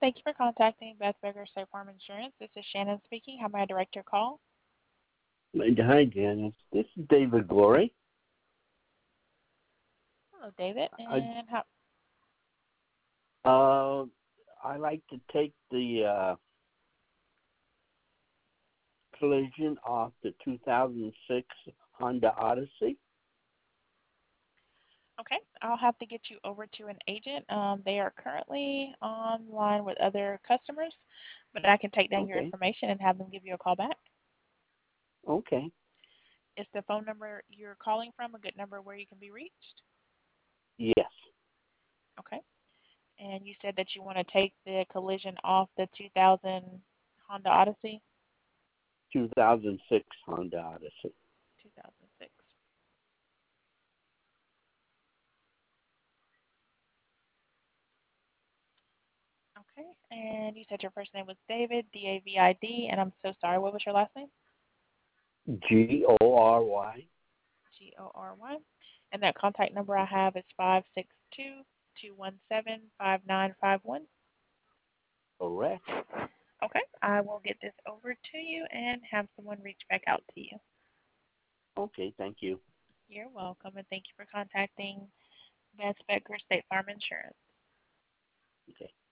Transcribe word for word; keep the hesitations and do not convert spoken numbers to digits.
Thank you for contacting Beth Becker State Farm Insurance. This is Shannon speaking. How may I direct your call? Hi, Janice. This is David Glory. Hello, David. I And how? uh, I like to take the uh, collision off the two thousand six Honda Odyssey. Okay, I'll have to get you over to an agent. Um, they are currently online with other customers, but I can take down your Okay. information and have them give you a call back. Okay. Is the phone number you're calling from a good number where you can be reached? Yes. Okay. And you said that you want to take the collision off the two thousand Honda Odyssey? two thousand six Honda Odyssey. two thousand six. Okay. And you said your first name was David, D A V I D, and I'm so sorry, what was your last name? G O R Y. G O R Y. And that contact number I have is five six two, two one seven, five nine five one. Correct. Okay. I will get this over to you and have someone reach back out to you. Okay. Thank you. You're welcome, and thank you for contacting Beth Becker State Farm Insurance. Okay.